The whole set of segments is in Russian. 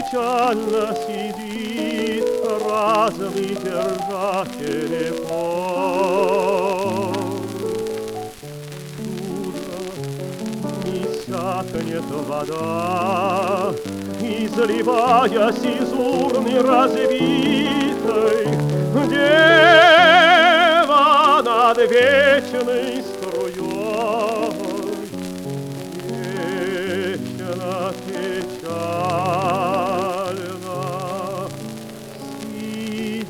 печально сидит, разный держа телефон. Чудо, не сякнет вода, изливаясь из урны разбитой, дева над вечной струей вечно печально сидит.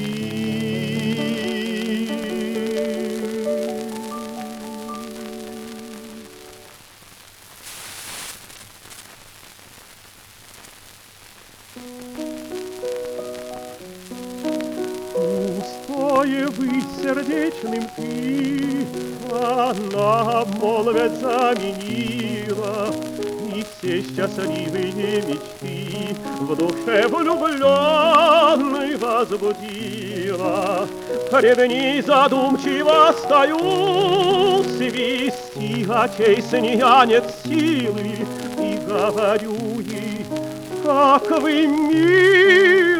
Пустое быть сердечным ты, она, молвят, заменила, и все счастливые мечты в душе влюбленной возбудила. Пред ней задумчиво стою, свести очей с нея нет силы, и говорю ей, как вы милы.